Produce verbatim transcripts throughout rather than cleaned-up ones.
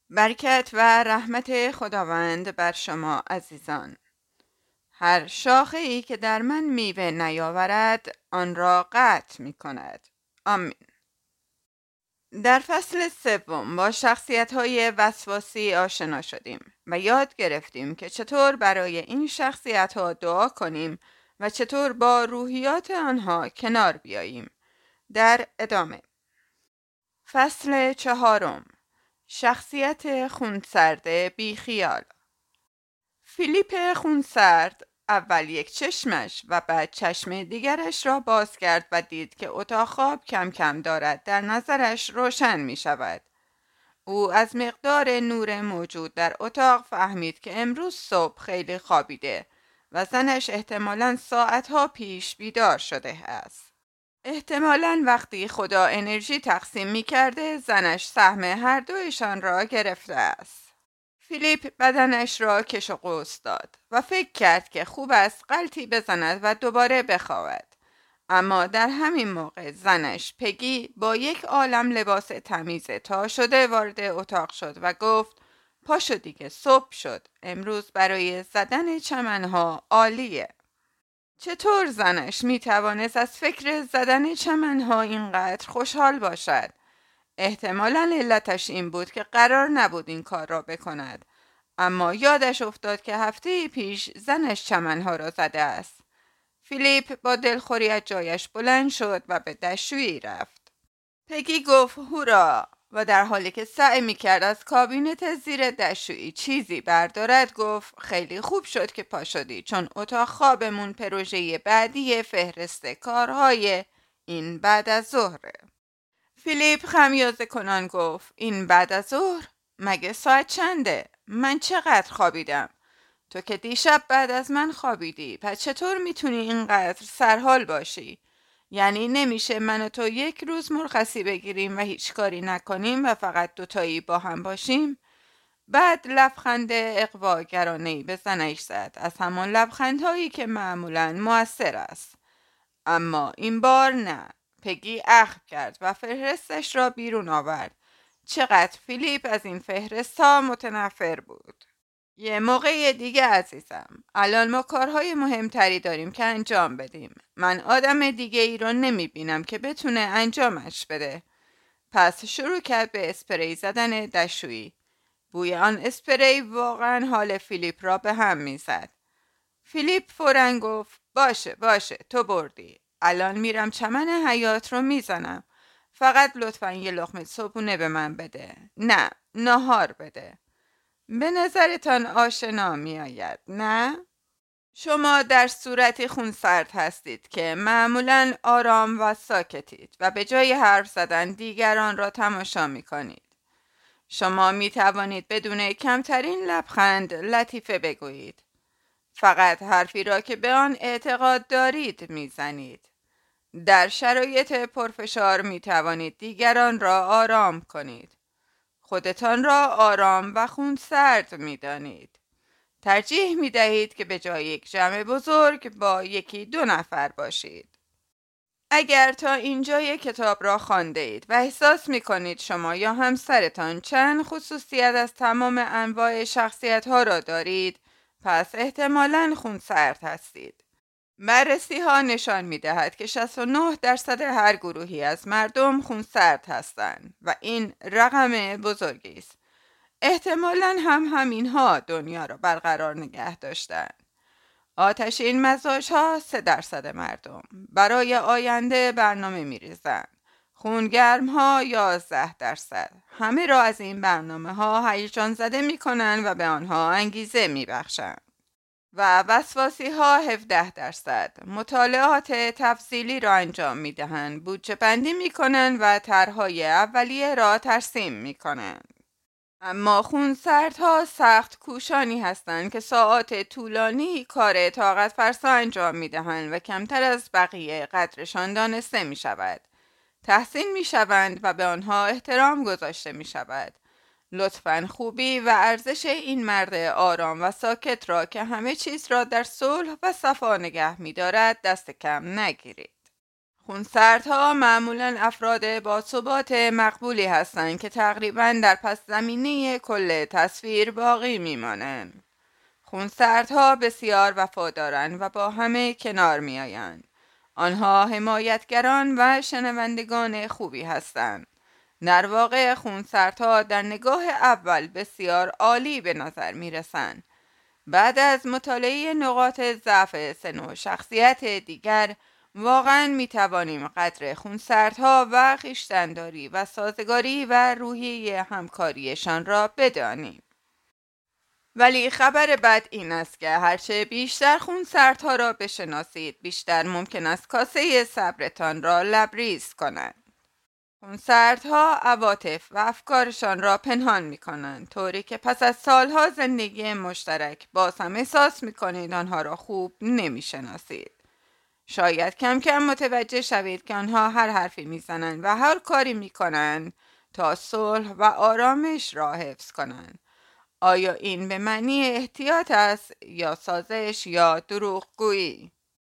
برکت و رحمت خداوند بر شما عزیزان. هر شاخه ای که در من میوه نیاورد آن را قطع می کند. آمین. در فصل سوم با شخصیت‌های وسواسی آشنا شدیم و یاد گرفتیم که چطور برای این شخصیت‌ها دعا کنیم و چطور با روحیات آنها کنار بیاییم. در ادامه فصل چهارم، شخصیت خونسرد بیخیال. فیلیپ خونسرد اول یک چشمش و بعد چشم دیگرش را باز کرد و دید که اتاق خواب کم کم دارد در نظرش روشن می شود. او از مقدار نور موجود در اتاق فهمید که امروز صبح خیلی خوابیده و زنش احتمالاً ساعتها پیش بیدار شده است. احتمالاً وقتی خدا انرژی تقسیم می کرده زنش سهم هر دویشان را گرفته است. فیلیپ بدنش را کش و قوس داد و فکر کرد که خوب است غلطی بزند و دوباره بخوابد. اما در همین موقع زنش پگی با یک عالم لباس تمیز تا شده وارد اتاق شد و گفت پاشو دیگه، صبح شد، امروز برای زدن چمنها عالیه. چطور زنش می توانست از فکر زدن چمنها اینقدر خوشحال باشد؟ احتمالاً علتش این بود که قرار نبود این کار را بکند. اما یادش افتاد که هفته پیش زنش چمنها را زده است. فیلیپ با دلخوری از جایش بلند شد و به دستشویی رفت. پگی گفت هورا و در حالی که سعی می‌کرد از کابینت زیر دستشویی چیزی بردارد گفت خیلی خوب شد که پا شدی، چون اتاق خوابمون پروژه بعدی فهرست کارهای این بعد از ظهره. فیلیپ خمیازه کنان گفت این بعد از ظهر؟ مگه ساعت چنده؟ من چقدر خوابیدم؟ تو که دیشب بعد از من خوابیدی، پس چطور میتونی اینقدر سرحال باشی؟ یعنی نمیشه من و تو یک روز مرخصی بگیریم و هیچ کاری نکنیم و فقط دوتایی با هم باشیم؟ بعد لبخند اغواگرانه‌ای به زنش زد، از همان لبخندهایی که معمولاً مؤثر است. اما این بار نه. پگی اخم کرد و فهرستش را بیرون آورد. چقدر فیلیپ از این فهرست ها متنفر بود. یه موقع دیگه عزیزم، الان ما کارهای مهمتری داریم که انجام بدیم. من آدم دیگه ای رو نمی بینم که بتونه انجامش بده. پس شروع کرد به اسپری زدن دستشویی. بوی آن اسپری واقعا حال فیلیپ را به هم می زد. فیلیپ فوراً گفت باشه باشه تو بردی. الان میرم چمن حیات رو میزنم. فقط لطفاً یه لقمه صبحونه به من بده. نه، ناهار بده. به نظرتان آشنا می آید، نه؟ شما در صورتی خونسرد هستید که معمولاً آرام و ساکتید و به جای حرف زدن دیگران را تماشا می کنید. شما می توانید بدون کمترین لبخند لطیفه بگویید. فقط حرفی را که به آن اعتقاد دارید می زنید. در شرایط پرفشار می توانید دیگران را آرام کنید. خودتان را آرام و خونسرد می دانید. ترجیح می دهید که به جای یک جمع بزرگ با یکی دو نفر باشید. اگر تا اینجای کتاب را خوانده اید و احساس می کنید شما یا همسرتان چند خصوصیت از تمام انواع شخصیت ها را دارید، پس احتمالاً خونسرد هستید. بررسی ها نشان می دهد که شصت و نه درصد هر گروهی از مردم خونسرد هستند و این رقم بزرگی است. احتمالاً هم همین ها دنیا را برقرار نگه داشتند. آتشین مزاج ها سه درصد مردم برای آینده برنامه می ریزند. خونگرم ها یازده درصد همه را از این برنامه ها هیجان زده می کنند و به آنها انگیزه می بخشند. و وسواسی ها هفده درصد مطالعات تفصیلی را انجام می دهند، بودجه بندی می کنند و طرحهای اولیه را ترسیم می کنند. اما خونسردها سخت کوشانی هستند که ساعات طولانی کار طاقت فرسا انجام می دهند و کمتر از بقیه قدرشان دانسته می شود. تحسین می شوند و به آنها احترام گذاشته می شود. لطفاً خوبی و ارزش این مرد آرام و ساکت را که همه چیز را در صلح و صفا نگه می دارد دست کم نگیرید. خونسردها معمولاً افراد با ثبات مقبولی هستند که تقریباً در پس زمینه کل تصویر باقی میمانند. خونسردها بسیار وفادارند و با همه کنار میآیند. آنها حمایتگران و شنوندگان خوبی هستند. در واقع خونسردها در نگاه اول بسیار عالی به نظر می رسند. بعد از مطالعه نقاط ضعف سه نوع شخصیت دیگر، واقعا می توانیم قدر خونسردها و خویشتن‌داری و سازگاری و روحیه همکاریشان را بدانیم. ولی خبر بد این است که هرچه بیشتر خونسردها را بشناسید، بیشتر ممکن است کاسه صبرتان را لبریز کنند. خونسردها عواطف و افکارشان را پنهان می کنند، طوری که پس از سالها زندگی مشترک باز هم احساس می کنید آنها را خوب نمی شناسید. شاید کم کم متوجه شوید که آنها هر حرفی می زنند و هر کاری می کنند تا صلح و آرامش را حفظ کنند. آیا این به معنی احتیاط است یا سازش یا دروغگویی؟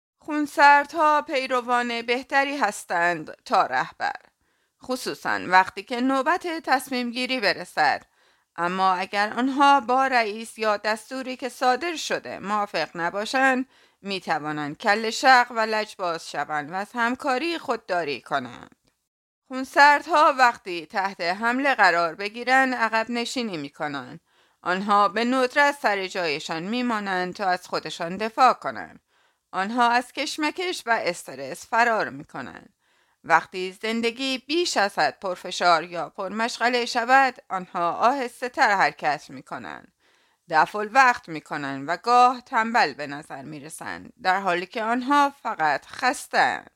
خونسردها پیروان بهتری هستند تا رهبر، خصوصا وقتی که نوبت تصمیم گیری برسد. اما اگر آنها با رئیس یا دستوری که صادر شده موافق نباشند، می توانند کل شق و لجباز شوند و از همکاری خودداری کنند. خونسردها وقتی تحت حمله قرار بگیرند عقب نشینی می کنند. آنها به ندرت سر جایشان می مانند تا از خودشان دفاع کنند. آنها از کشمکش و استرس فرار می کنند. وقتی زندگی بیش از حد پرفشار یا پرمشغله شود، آنها آهسته تر حرکت می کنند. دفع الوقت می کنند و گاه تنبل به نظر می رسند، در حالی که آنها فقط خسته‌اند.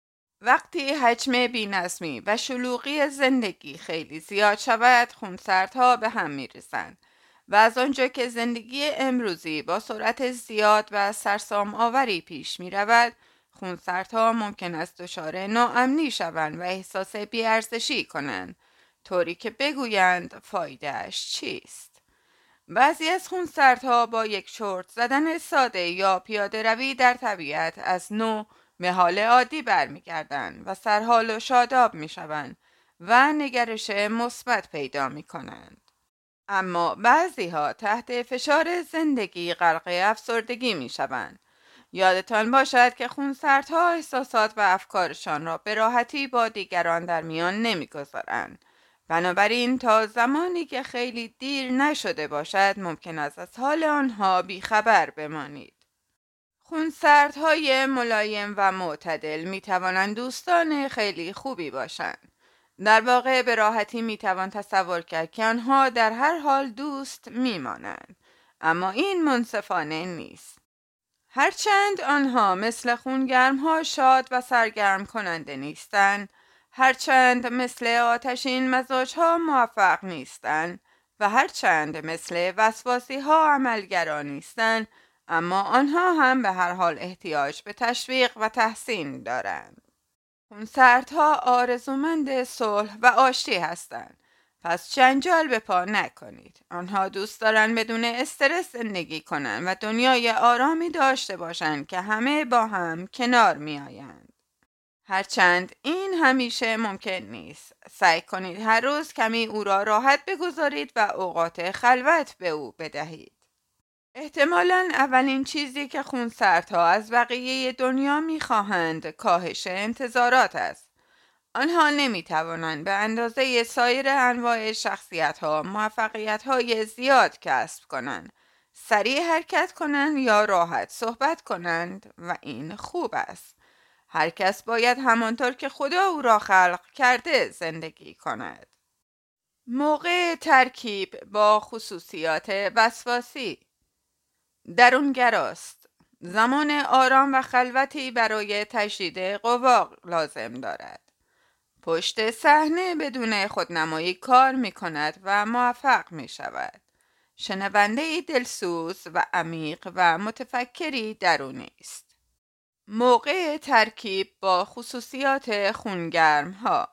وقتی حجم بی‌نظمی و شلوغی زندگی خیلی زیاد شود، خونسردها به هم می ریزند و از آنجا که زندگی امروزی با سرعت زیاد و سرسام آوری پیش می رود، خونسردها ممکن است دچار ناامنی شوند و احساس بی‌ارزشی کنند، طوری که بگویند فایده‌اش چیست. بعضی از خونسردها با یک چرت زدن ساده یا پیاده روی در طبیعت از نو به حال عادی برمیگردند و سرحال و شاداب می شوند و نگرش مثبت پیدا می کنند. اما بعضی ها تحت فشار زندگی غرق افسردگی می شوند. یادتان باشد که خونسردها احساسات و افکارشان را به راحتی با دیگران در میان نمی گذارند. بنابراین تا زمانی که خیلی دیر نشده باشد ممکن است از حال آنها بیخبر بمانید. خونسردهای ملایم و معتدل می توانند دوستان خیلی خوبی باشند. در واقع به راحتی می توان تصور کرد که آنها در هر حال دوست می مانند. اما این منصفانه نیست. هرچند آنها مثل خونگرمها شاد و سرگرم کننده نیستند، هرچند مثل آتشین مزاجها موفق نیستند و هرچند مثل وسواسی ها عملگرا نیستند، اما آنها هم به هر حال احتیاج به تشویق و تحسین دارند. خونسردها آرزومند صلح و آشتی هستند. پس جنجال به پا نکنید. آنها دوست دارند بدون استرس زندگی کنند و دنیای آرامی داشته باشند که همه با هم کنار می آیند. هرچند این همیشه ممکن نیست. سعی کنید هر روز کمی او را راحت بگذارید و اوقات خلوت به او بدهید. احتمالاً اولین چیزی که خونسردها از بقیه دنیا می‌خواهند کاهش انتظارات است. آنها نمی‌توانند به اندازه سایر انواع شخصیت‌ها موفقیت‌های زیاد کسب کنند، سریع حرکت کنند یا راحت صحبت کنند و این خوب است. هر کس باید همانطور که خدا او را خلق کرده زندگی کند. موقع ترکیب با خصوصیات وسواسی درونگراست. زمان آرام و خلوتی برای تجدید قوا لازم دارد. پشت صحنه بدون خودنمایی کار می کند و موفق می شود. شنونده دلسوز و عمیق و متفکری درونی است. موقع ترکیب با خصوصیات خونگرم ها: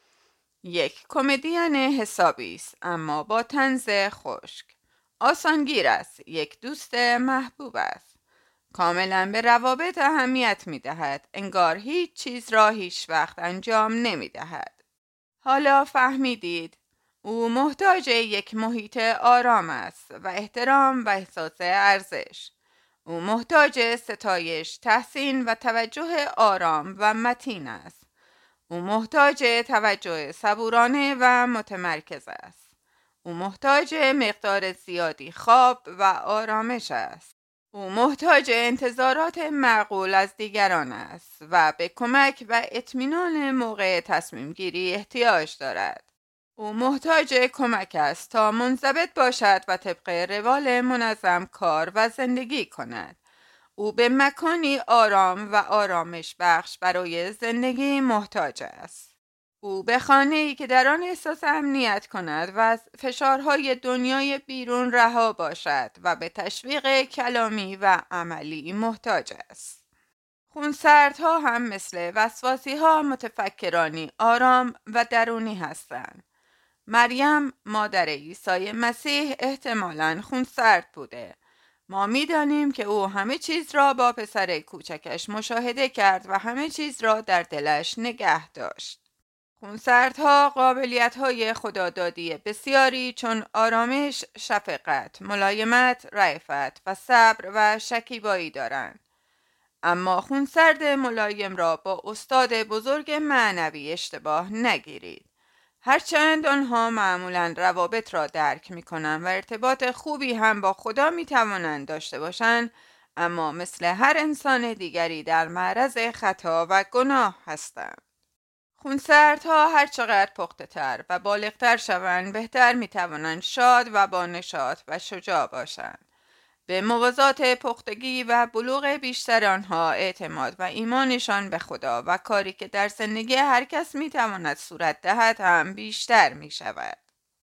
یک کمدین حسابی است اما با طنز خشک. آسانگیر است. یک دوست محبوب است. کاملا به روابط اهمیت می دهد. انگار هیچ چیز را هیچ وقت انجام نمی دهد. حالا فهمیدید او محتاج یک محیط آرام است و احترام و احساس ارزش. او محتاج ستایش، تحسین و توجه آرام و متین است. او محتاج توجه صبورانه و متمرکز است. او محتاج مقدار زیادی خواب و آرامش است. او محتاج انتظارات معقول از دیگران است و به کمک و اطمینان موقع تصمیم گیری احتیاج دارد. او محتاج کمک است تا منضبط باشد و طبق روال منظم کار و زندگی کند. او به مکانی آرام و آرامش بخش برای زندگی محتاج است. او به خانه‌ای که در آن احساس امنیت کند و از فشارهای دنیای بیرون رها باشد و به تشویق کلامی و عملی محتاج است. خونسردها هم مثل وسواسی‌ها متفکرانی آرام و درونی هستند. مریم مادر عیسی مسیح احتمالاً خونسرد بوده. ما می‌دانیم که او همه چیز را با پسر کوچکش مشاهده کرد و همه چیز را در دلش نگه داشت. خونسردها قابلیت‌های خدادادی بسیاری چون آرامش، شفقت، ملایمت، رأفت و صبر و شکیبایی دارند. اما خونسرد ملایم را با استاد بزرگ معنوی اشتباه نگیرید. هرچند آنها معمولاً روابط را درک می‌کنند و ارتباط خوبی هم با خدا می‌توانند داشته باشند، اما مثل هر انسان دیگری در معرض خطا و گناه هستند. خونسردها هر چقدر پخته تر و بالغتر شوند بهتر می‌توانند شاد و با نشاط و شجاع باشند. به موازات پختگی و بلوغ بیشتر آنها اعتماد و ایمانشان به خدا و کاری که در زندگی هر کس می‌تواند صورت دهد هم بیشتر می‌شود.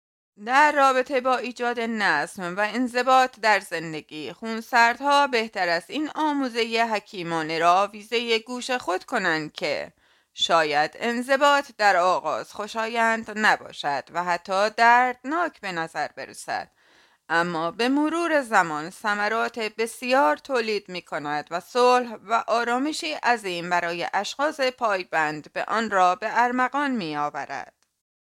در رابطه با ایجاد نظم و انضباط در زندگی، خونسردها بهتر است این آموزه حکیمانه را آویزه گوش خود کنند که شاید انضباط در آغاز خوشایند نباشد و حتی دردناک به نظر برسد، اما به مرور زمان ثمرات بسیار تولید می کند و صلح و آرامشی عظیم برای اشخاص پایبند به آن را به ارمغان می آورد.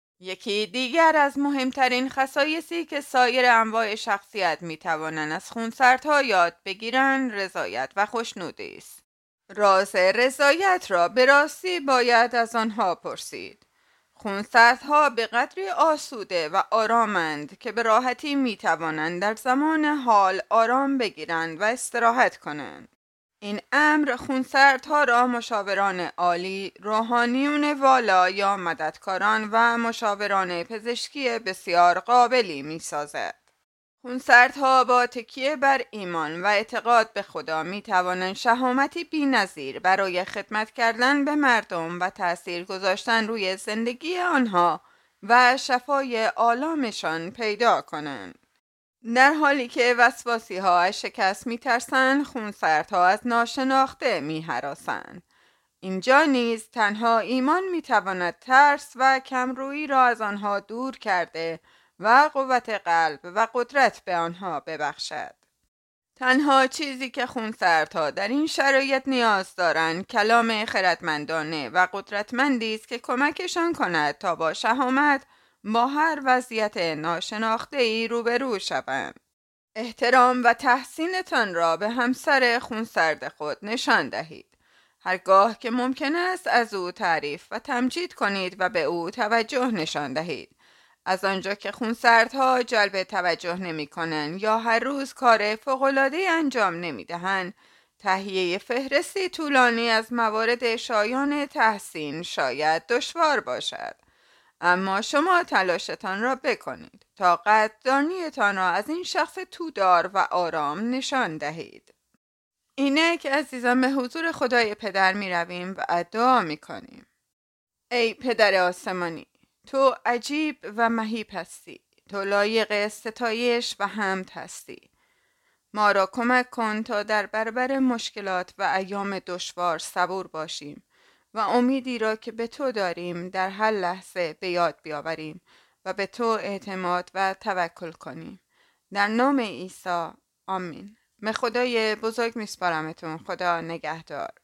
یکی دیگر از مهمترین خصایصی که سایر انواع شخصیت می توانند از خونسردها یاد بگیرند رضایت و خوشنودی است. راز رضایت را به راستی باید از آنها پرسید. خونسردها به قدری آسوده و آرامند که به راحتی می توانند در زمان حال آرام بگیرند و استراحت کنند. این امر خونسردها را مشاوران عالی، روحانیون والا یا مددکاران و مشاوران پزشکی بسیار قابلی می سازد. خونسردها با تکیه بر ایمان و اعتقاد به خدا می توانند شهامتی بی‌نظیر برای خدمت کردن به مردم و تأثیر گذاشتن روی زندگی آنها و شفای آلامشان پیدا کنند. در حالی که وسواسی ها از شکست می ترسند، خونسردها از ناشناخته می هراسند. اینجا نیز تنها ایمان می تواند ترس و کمرویی را از آنها دور کرده و قوت قلب و قدرت به آنها ببخشد. تنها چیزی که خونسردها در این شرایط نیاز دارند کلام خردمندانه و قدرتمندی است که کمکشان کند تا با شهامت با هر وضعیت ناشناخته‌ای روبرو شوند. احترام و تحسینتان را به همسر خونسرد خود نشان دهید. هرگاه که ممکن است از او تعریف و تمجید کنید و به او توجه نشان دهید. از آنجا که خونسردها جلب توجه نمی کنند یا هر روز کار فوق‌العاده انجام نمی دهند، تهیه فهرستی طولانی از موارد شایان تحسین شاید دشوار باشد. اما شما تلاشتان را بکنید تا قدردانیتان را از این شخص تودار و آرام نشان دهید. اینک عزیزان به حضور خدای پدر می رویم و دعا می کنیم. ای پدر آسمانی، تو عجیب و مهیب هستی. تو لایق ستایش و حمد هستی. ما را کمک کن تا در برابر مشکلات و ایام دشوار صبور باشیم و امیدی را که به تو داریم در هر لحظه به یاد بیاوریم و به تو اعتماد و توکل کنیم. در نام عیسی، آمین. به خدای بزرگ میسپارمتون. خدا نگهدار.